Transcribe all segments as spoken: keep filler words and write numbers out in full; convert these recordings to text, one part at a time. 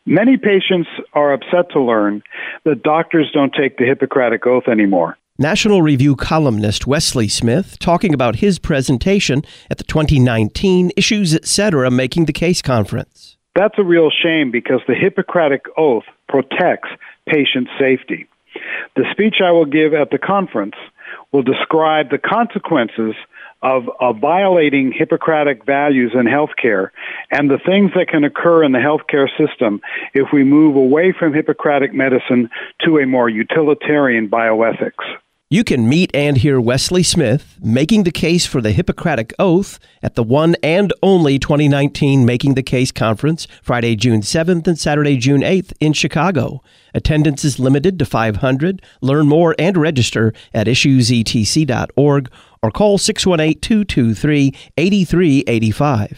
Many patients are upset to learn that doctors don't take the Hippocratic Oath anymore. National Review columnist Wesley Smith talking about his presentation at the twenty nineteen Issues Etc. Making the Case conference. That's a real shame because the Hippocratic Oath protects patient safety. The speech I will give at the conference will describe the consequences of, of violating Hippocratic values in healthcare and the things that can occur in the healthcare system if we move away from Hippocratic medicine to a more utilitarian bioethics. You can meet and hear Wesley Smith making the case for the Hippocratic Oath at the one and only twenty nineteen Making the Case conference, Friday, June seventh and Saturday, June eighth in Chicago. Attendance is limited to five hundred. Learn more and register at issues e t c dot org or call six one eight, two two three, eight three eight five.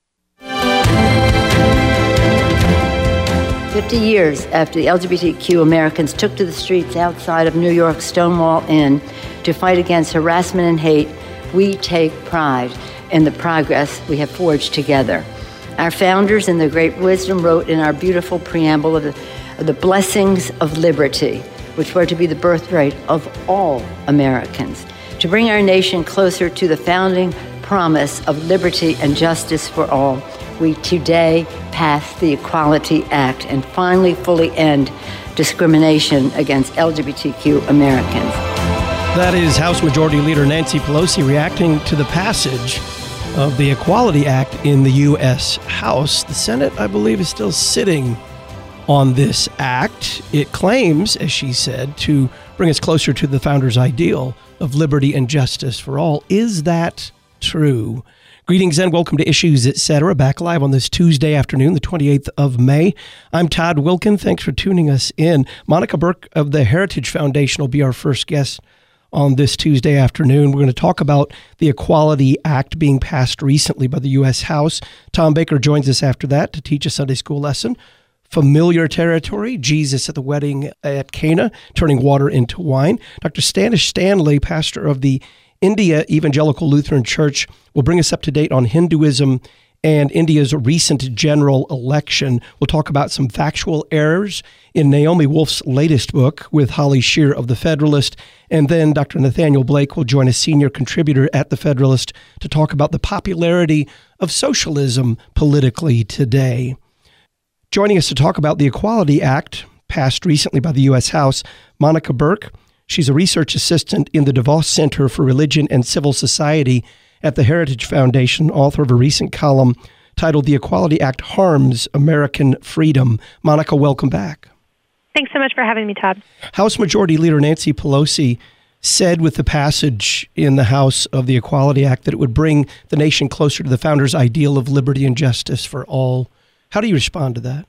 Fifty years after the L G B T Q Americans took to the streets outside of New York's Stonewall Inn to fight against harassment and hate, we take pride in the progress we have forged together. Our founders in their great wisdom wrote in our beautiful preamble of the, of the blessings of liberty, which were to be the birthright of all Americans, to bring our nation closer to the founding promise of liberty and justice for all. We today pass the Equality Act and finally fully end discrimination against L G B T Q Americans. That is House Majority Leader Nancy Pelosi reacting to the passage of the Equality Act in the U S House. The Senate, I believe, is still sitting on this act. It claims, as she said, to bring us closer to the founders' ideal of liberty and justice for all. Is that true? Greetings and welcome to Issues Etc. Back live on this Tuesday afternoon, the twenty-eighth of May. I'm Todd Wilkin. Thanks for tuning us in. Monica Burke of the Heritage Foundation will be our first guest on this Tuesday afternoon. We're going to talk about the Equality Act being passed recently by the U S House. Tom Baker joins us after that to teach a Sunday school lesson. Familiar territory, Jesus at the wedding at Cana, turning water into wine. Doctor Standish Stanley, pastor of the India Evangelical Lutheran Church, will bring us up to date on Hinduism and India's recent general election. We'll talk about some factual errors in Naomi Wolf's latest book with Holly Shear of The Federalist. And then Doctor Nathaniel Blake will join us, senior contributor at The Federalist, to talk about the popularity of socialism politically today. Joining us to talk about the Equality Act, passed recently by the U S House, Monica Burke. She's a research assistant in the DeVos Center for Religion and Civil Society at the Heritage Foundation, author of a recent column titled The Equality Act Harms American Freedom. Monica, welcome back. Thanks so much for having me, Todd. House Majority Leader Nancy Pelosi said with the passage in the House of the Equality Act that it would bring the nation closer to the founders' ideal of liberty and justice for all. How do you respond to that?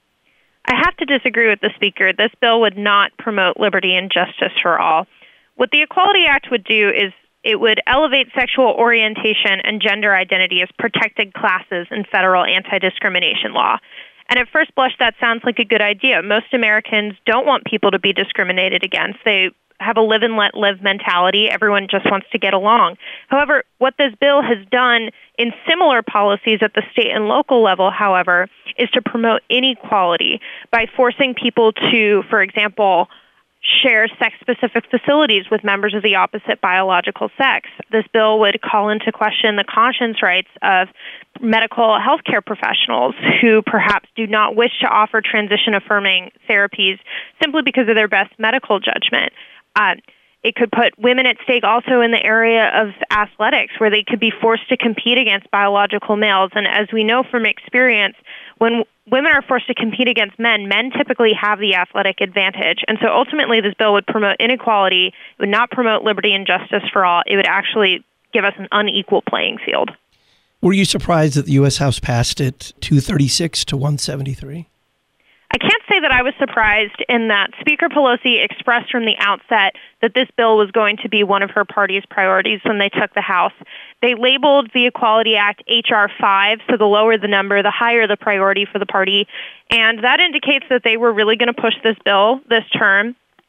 I have to disagree with the Speaker. This bill would not promote liberty and justice for all. What the Equality Act would do is it would elevate sexual orientation and gender identity as protected classes in federal anti-discrimination law. And at first blush, that sounds like a good idea. Most Americans don't want people to be discriminated against. They have a live and let live mentality. Everyone just wants to get along. However, what this bill has done in similar policies at the state and local level, however, is to promote inequality by forcing people to, for example, share sex-specific facilities with members of the opposite biological sex. This bill would call into question the conscience rights of medical healthcare professionals who perhaps do not wish to offer transition-affirming therapies simply because of their best medical judgment. Uh, it could put women at stake also in the area of athletics, where they could be forced to compete against biological males. And as we know from experience, when women are forced to compete against men, men typically have the athletic advantage. And so ultimately, this bill would promote inequality. It would not promote liberty and justice for all. It would actually give us an unequal playing field. Were you surprised that the U S House passed it two thirty-six to one seventy-three? I can't say that I was surprised in that Speaker Pelosi expressed from the outset that this bill was going to be one of her party's priorities when they took the House. They labeled the Equality Act H R five, so the lower the number, the higher the priority for the party. And that indicates that they were really going to push this bill this term.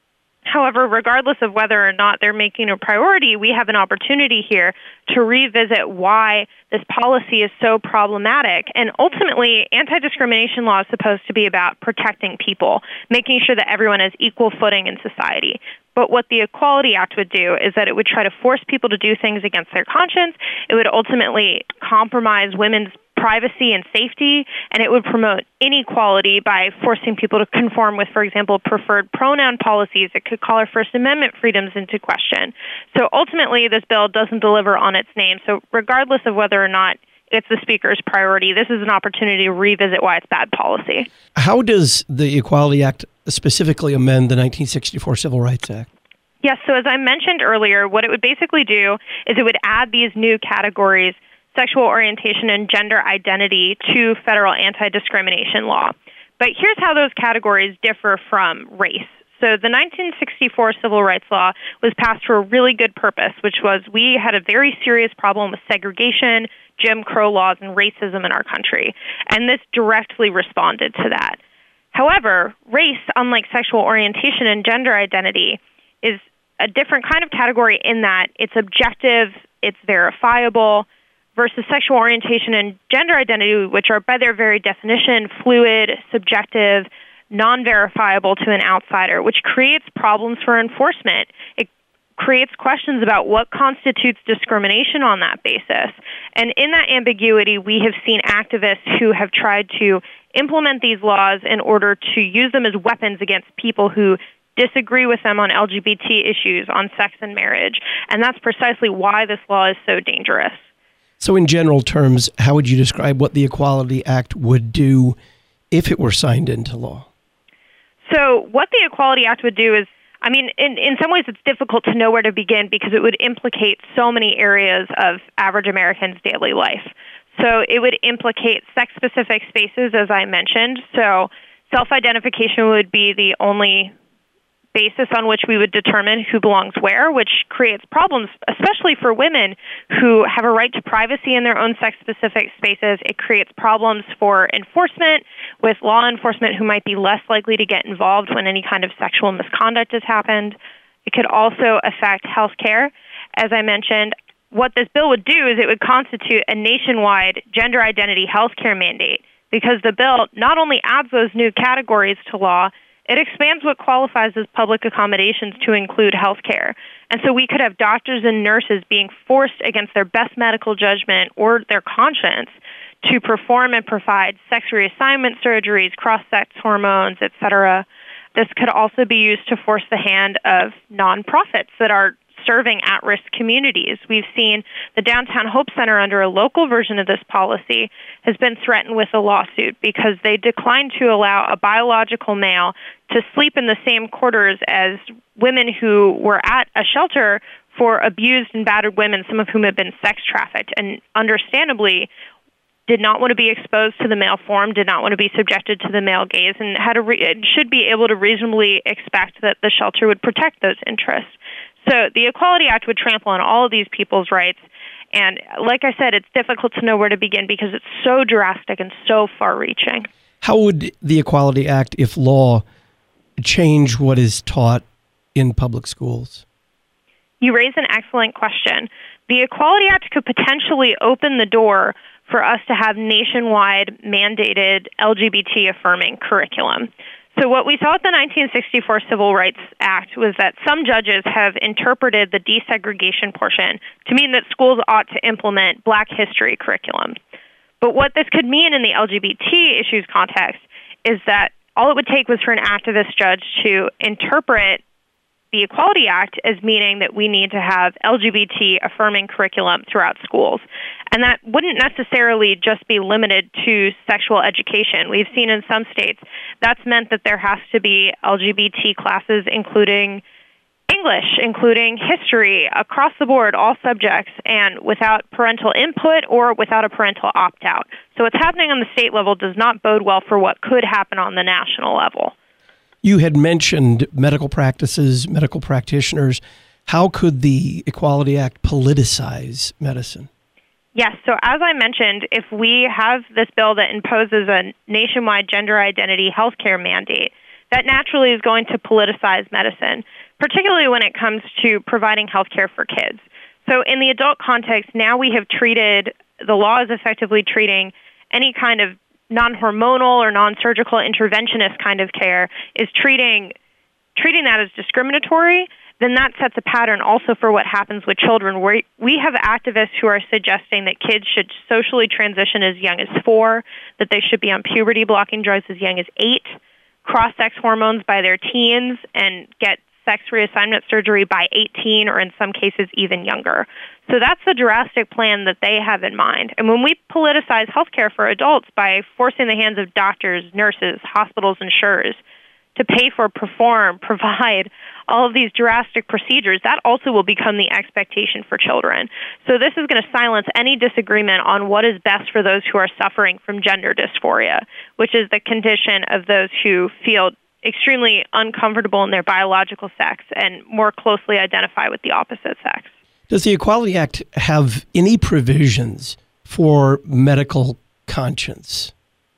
However, regardless of whether or not they're making a priority, we have an opportunity here to revisit why this policy is so problematic. And ultimately, anti-discrimination law is supposed to be about protecting people, making sure that everyone has equal footing in society. But what the Equality Act would do is that it would try to force people to do things against their conscience. It would ultimately compromise women's privacy and safety, and it would promote inequality by forcing people to conform with, for example, preferred pronoun policies. It could call our First Amendment freedoms into question. So ultimately, this bill doesn't deliver on its name. So regardless of whether or not it's the Speaker's priority, this is an opportunity to revisit why it's bad policy. How does the Equality Act specifically amend the nineteen sixty-four Civil Rights Act? Yes, so as I mentioned earlier, what it would basically do is it would add these new categories, sexual orientation and gender identity, to federal anti-discrimination law. But here's how those categories differ from race. So the nineteen sixty-four Civil Rights Law was passed for a really good purpose, which was we had a very serious problem with segregation, Jim Crow laws, and racism in our country. And this directly responded to that. However, race, unlike sexual orientation and gender identity, is a different kind of category in that it's objective, it's verifiable, versus sexual orientation and gender identity, which are by their very definition fluid, subjective, non-verifiable to an outsider, which creates problems for enforcement. It creates questions about what constitutes discrimination on that basis. And in that ambiguity, we have seen activists who have tried to implement these laws in order to use them as weapons against people who disagree with them on L G B T issues, on sex and marriage. And that's precisely why this law is so dangerous. So in general terms, how would you describe what the Equality Act would do if it were signed into law? So what the Equality Act would do is, I mean, in, in some ways it's difficult to know where to begin because it would implicate so many areas of average Americans' daily life. So it would implicate sex-specific spaces, as I mentioned. So self-identification would be the only basis on which we would determine who belongs where, which creates problems, especially for women who have a right to privacy in their own sex-specific spaces. It creates problems for enforcement, with law enforcement who might be less likely to get involved when any kind of sexual misconduct has happened. It could also affect health care. As I mentioned, what this bill would do is it would constitute a nationwide gender identity health care mandate, because the bill not only adds those new categories to law, it expands what qualifies as public accommodations to include health care. And so we could have doctors and nurses being forced against their best medical judgment or their conscience to perform and provide sex reassignment surgeries, cross-sex hormones, et cetera. This could also be used to force the hand of nonprofits that are serving at-risk communities. We've seen the Downtown Hope Center, under a local version of this policy, has been threatened with a lawsuit because they declined to allow a biological male to sleep in the same quarters as women who were at a shelter for abused and battered women, some of whom had been sex trafficked, and understandably did not want to be exposed to the male form, did not want to be subjected to the male gaze, and had a re- should be able to reasonably expect that the shelter would protect those interests. So the Equality Act would trample on all of these people's rights. And like I said, it's difficult to know where to begin because it's so drastic and so far-reaching. How would the Equality Act, if law, change what is taught in public schools? You raise an excellent question. The Equality Act could potentially open the door for us to have nationwide mandated L G B T-affirming curriculum. So what we saw with the nineteen sixty-four Civil Rights Act was that some judges have interpreted the desegregation portion to mean that schools ought to implement Black history curriculum. But what this could mean in the L G B T issues context is that all it would take was for an activist judge to interpret the Equality Act as meaning that we need to have L G B T-affirming curriculum throughout schools. And that wouldn't necessarily just be limited to sexual education. We've seen in some states that's meant that there has to be L G B T classes, including English, including history, across the board, all subjects, and without parental input or without a parental opt-out. So what's happening on the state level does not bode well for what could happen on the national level. You had mentioned medical practices, medical practitioners. How could the Equality Act politicize medicine? Yes, so as I mentioned, if we have this bill that imposes a nationwide gender identity healthcare mandate, that naturally is going to politicize medicine, particularly when it comes to providing health care for kids. So in the adult context, now we have treated, the law is effectively treating any kind of non-hormonal or non-surgical interventionist kind of care is treating treating that as discriminatory. Then that sets a pattern also for what happens with children, where we have activists who are suggesting that kids should socially transition as young as four, that they should be on puberty-blocking drugs as young as eight, cross-sex hormones by their teens, and get sex reassignment surgery by eighteen, or in some cases even younger. So that's the drastic plan that they have in mind. And when we politicize healthcare for adults by forcing the hands of doctors, nurses, hospitals, insurers to pay for, perform, provide all of these drastic procedures, that also will become the expectation for children. So this is going to silence any disagreement on what is best for those who are suffering from gender dysphoria, which is the condition of those who feel extremely uncomfortable in their biological sex and more closely identify with the opposite sex. Does the Equality Act have any provisions for medical conscience?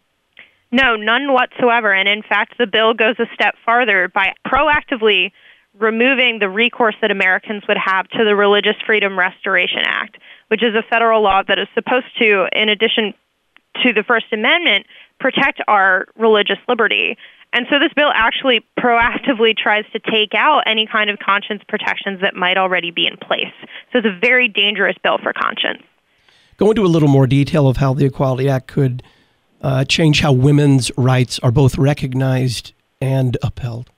No, none whatsoever. And in fact, the bill goes a step farther by proactively removing the recourse that Americans would have to the Religious Freedom Restoration Act, which is a federal law that is supposed to, in addition to the First Amendment, protect our religious liberty. And so this bill actually proactively tries to take out any kind of conscience protections that might already be in place. So it's a very dangerous bill for conscience. Go into a little more detail of how the Equality Act could uh, change how women's rights are both recognized and upheld.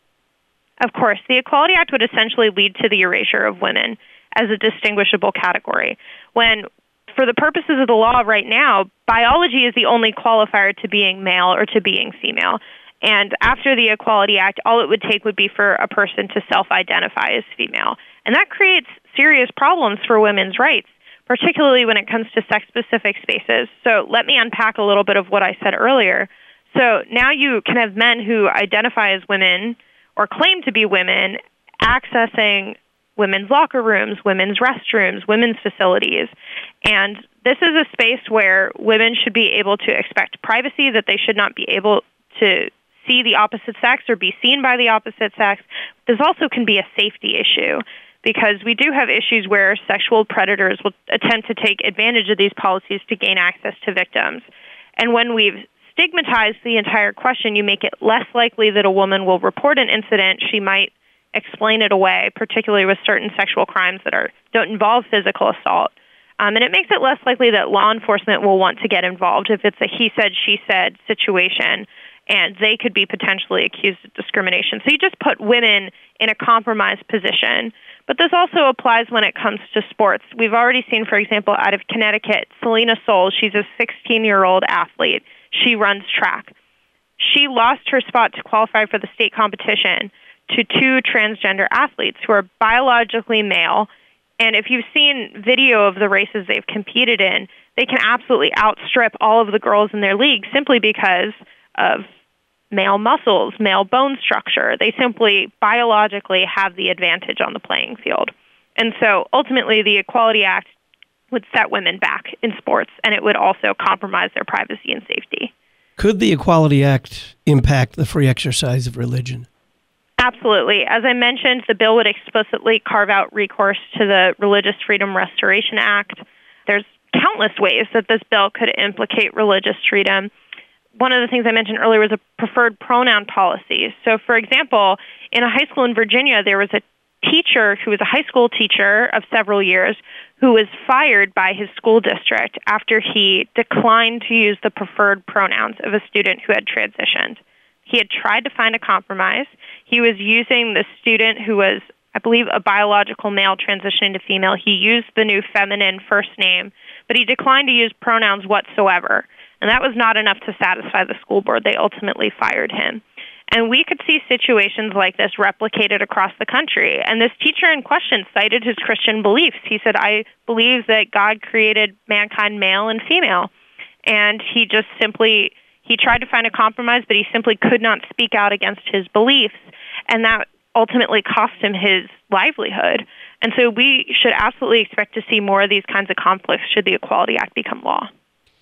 Of course. The Equality Act would essentially lead to the erasure of women as a distinguishable category, when for the purposes of the law right now, biology is the only qualifier to being male or to being female. And after the Equality Act, all it would take would be for a person to self-identify as female. And that creates serious problems for women's rights, particularly when it comes to sex-specific spaces. So let me unpack a little bit of what I said earlier. So now you can have men who identify as women or claim to be women accessing women's locker rooms, women's restrooms, women's facilities. And this is a space where women should be able to expect privacy, that they should not be able to see the opposite sex or be seen by the opposite sex. This also can be a safety issue, because we do have issues where sexual predators will attempt to take advantage of these policies to gain access to victims. And when we've stigmatized the entire question, you make it less likely that a woman will report an incident. She might explain it away, particularly with certain sexual crimes that are don't involve physical assault. Um, and it makes it less likely that law enforcement will want to get involved if it's a he said, she said situation, and they could be potentially accused of discrimination. So you just put women in a compromised position. But this also applies when it comes to sports. We've already seen, for example, out of Connecticut, Selena Soule, she's a sixteen-year-old athlete. She runs track. She lost her spot to qualify for the state competition to two transgender athletes who are biologically male. And if you've seen video of the races they've competed in, they can absolutely outstrip all of the girls in their league simply because of male muscles, male bone structure. They simply biologically have the advantage on the playing field. And so ultimately the Equality Act would set women back in sports, and it would also compromise their privacy and safety. Could the Equality Act impact the free exercise of religion? Absolutely. As I mentioned, the bill would explicitly carve out recourse to the Religious Freedom Restoration Act. There's countless ways that this bill could implicate religious freedom. One of the things I mentioned earlier was a preferred pronoun policy. So, for example, in a high school in Virginia, there was a teacher who was a high school teacher of several years who was fired by his school district after he declined to use the preferred pronouns of a student who had transitioned. He had tried to find a compromise. He was using the student who was, I believe, a biological male transitioning to female. He used the new feminine first name, but he declined to use pronouns whatsoever. And that was not enough to satisfy the school board. They ultimately fired him. And we could see situations like this replicated across the country. And this teacher in question cited his Christian beliefs. He said, I believe that God created mankind male and female. And he just simply, he tried to find a compromise, but he simply could not speak out against his beliefs. And that ultimately cost him his livelihood. And so we should absolutely expect to see more of these kinds of conflicts should the Equality Act become law.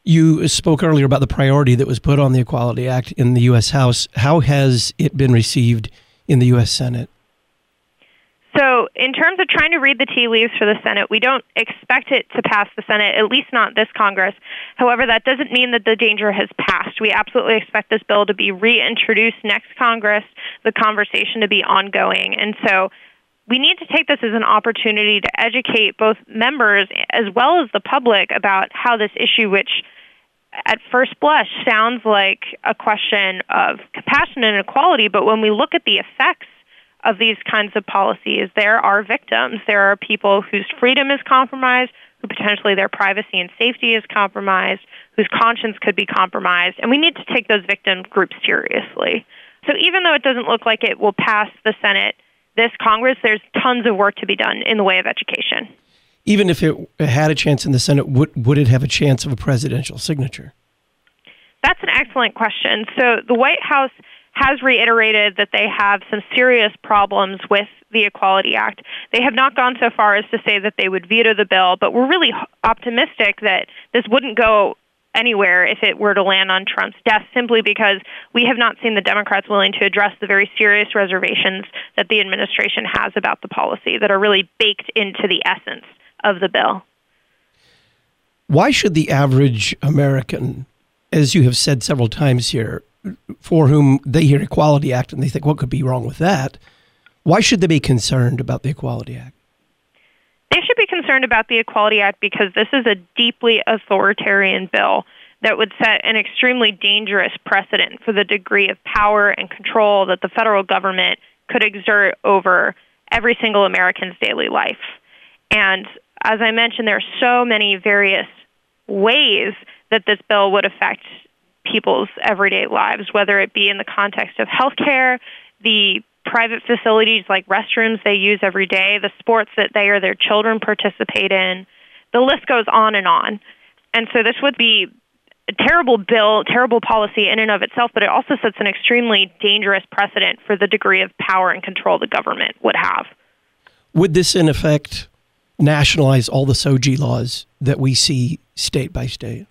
You spoke earlier about the priority that was put on the Equality Act in the U S House. How has it been received in the U S Senate? So in terms of trying to read the tea leaves for the Senate, we don't expect it to pass the Senate, at least not this Congress. However, that doesn't mean that the danger has passed. We absolutely expect this bill to be reintroduced next Congress, the conversation to be ongoing. And so we need to take this as an opportunity to educate both members as well as the public about how this issue, which at first blush sounds like a question of compassion and equality, but when we look at the effects of these kinds of policies, there are victims. There are people whose freedom is compromised, who potentially their privacy and safety is compromised, whose conscience could be compromised, and we need to take those victim groups seriously. So even though it doesn't look like it will pass the Senate this Congress, there's tons of work to be done in the way of education. Even if it had a chance in the Senate, would, would it have a chance of a presidential signature? That's an excellent question. So the White House has reiterated that they have some serious problems with the Equality Act. They have not gone so far as to say that they would veto the bill, but we're really optimistic that this wouldn't go anywhere if it were to land on Trump's desk, simply because we have not seen the Democrats willing to address the very serious reservations that the administration has about the policy that are really baked into the essence of the bill. Why should the average American, as you have said several times here, for whom they hear Equality Act and they think, what could be wrong with that? Why should they be concerned about the Equality Act? They should be concerned about the Equality Act because this is a deeply authoritarian bill that would set an extremely dangerous precedent for the degree of power and control that the federal government could exert over every single American's daily life. And as I mentioned, there are so many various ways that this bill would affect people's everyday lives, whether it be in the context of healthcare, the private facilities like restrooms they use every day, the sports that they or their children participate in. The list goes on and on. And so this would be a terrible bill, terrible policy in and of itself, but it also sets an extremely dangerous precedent for the degree of power and control the government would have. Would this, in effect, nationalize all the S O G I laws that we see state by state?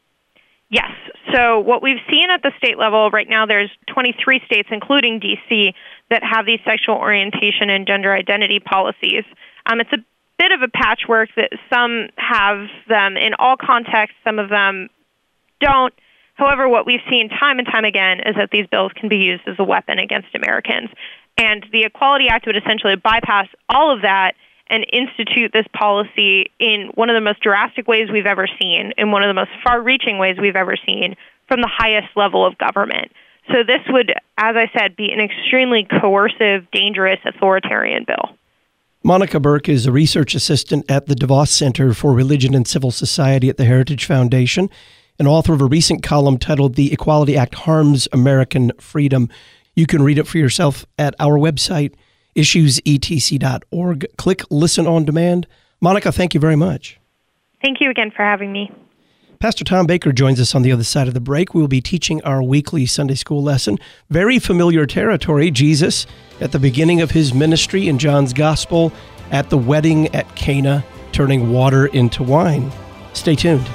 Yes. So what we've seen at the state level right now, there's twenty-three states, including D C, that have these sexual orientation and gender identity policies. Um, it's a bit of a patchwork that some have them in all contexts, some of them don't. However, what we've seen time and time again is that these bills can be used as a weapon against Americans. And the Equality Act would essentially bypass all of that and institute this policy in one of the most drastic ways we've ever seen, in one of the most far-reaching ways we've ever seen from the highest level of government. So this would, as I said, be an extremely coercive, dangerous, authoritarian bill. Monica Burke is a research assistant at the DeVos Center for Religion and Civil Society at the Heritage Foundation, and author of a recent column titled The Equality Act Harms American Freedom. You can read it for yourself at our website, issues e t c dot org. Click Listen on Demand. Monica, thank you very much. Thank you again for having me. Pastor Tom Baker joins us on the other side of the break. We will be teaching our weekly Sunday school lesson. Very familiar territory, Jesus at the beginning of his ministry in John's Gospel at the wedding at Cana, turning water into wine. Stay tuned.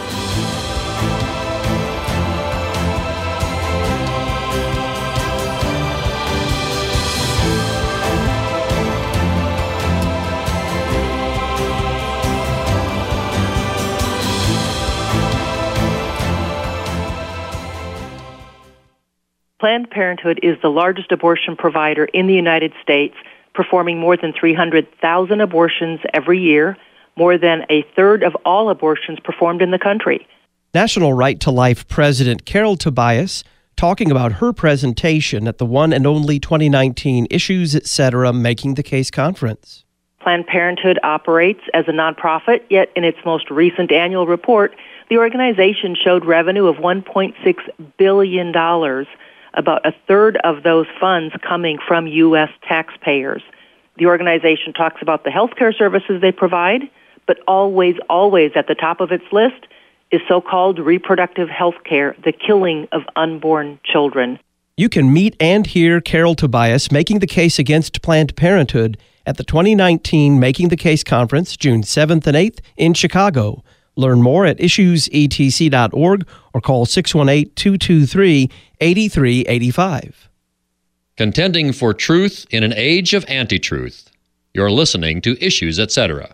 Planned Parenthood is the largest abortion provider in the United States, performing more than three hundred thousand abortions every year, more than a third of all abortions performed in the country. National Right to Life President Carol Tobias talking about her presentation at the one and only twenty nineteen Issues, et cetera. Making the Case conference. Planned Parenthood operates as a nonprofit, yet in its most recent annual report, the organization showed revenue of one point six billion dollars. About a third of those funds coming from U S taxpayers. The organization talks about the health care services they provide, but always, always at the top of its list is so-called reproductive health care, the killing of unborn children. You can meet and hear Carol Tobias making the case against Planned Parenthood at the twenty nineteen Making the Case conference, June seventh and eighth in Chicago. Learn more at issues e t c dot org or call six one eight, two two three, eight three eight five. Contending for truth in an age of anti-truth. You're listening to Issues, et cetera.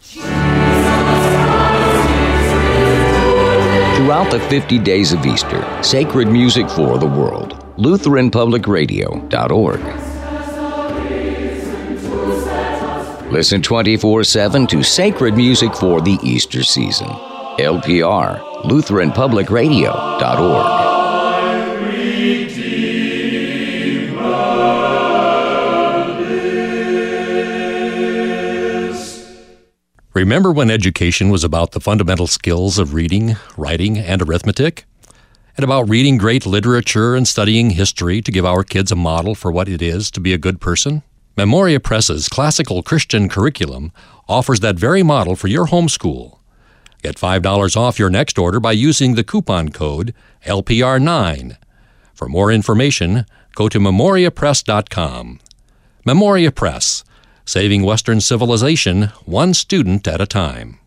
Throughout the fifty days of Easter, sacred music for the world. Lutheran Public Radio dot org. Listen twenty-four seven to sacred music for the Easter season. L P R, Lutheran Public Radio dot org. Remember when education was about the fundamental skills of reading, writing, and arithmetic? And about reading great literature and studying history to give our kids a model for what it is to be a good person? Memoria Press's classical Christian curriculum offers that very model for your homeschool. Get five dollars off your next order by using the coupon code L P R nine. For more information, go to memoria press dot com. Memoria Press, saving Western civilization one student at a time.